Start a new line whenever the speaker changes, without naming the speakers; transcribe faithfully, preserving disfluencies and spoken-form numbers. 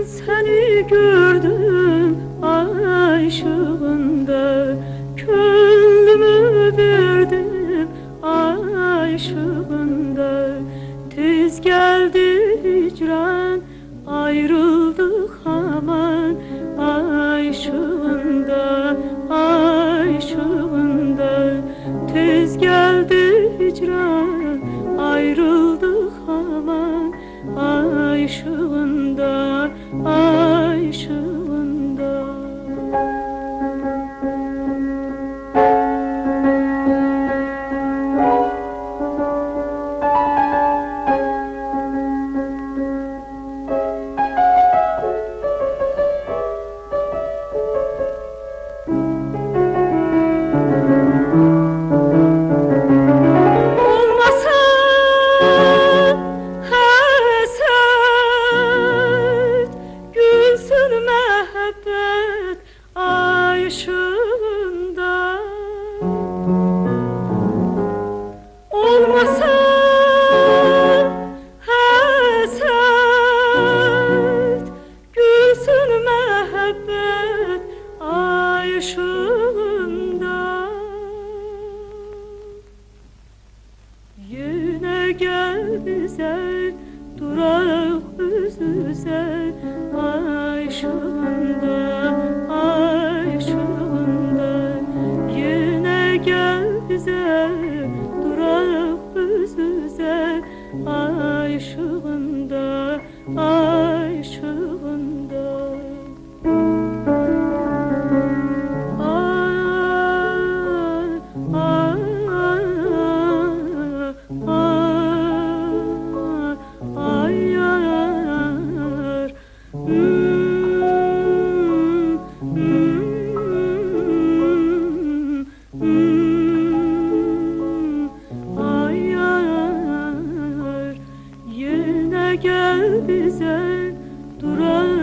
Seni gördüm ay ışığında, gönlümü verdim ay ışığında. Tez geldi hicran, ayrıldık aman ay ışığında, ay ışığında. Tez geldi hicran, ayrıldık aman ay ışığında, ay ışığında. Olmasa haset, gülsün mehabbet ay ışığında. Yine gel bize durak yüz yüze ay ışığında, ay ışığında. Yine gel bize durak yüz yüze ay ışığında, ay ışığında. Ay, ay, ay, ay yar. Hmm, hmm, hmm. Ay yar, yine gel bize durak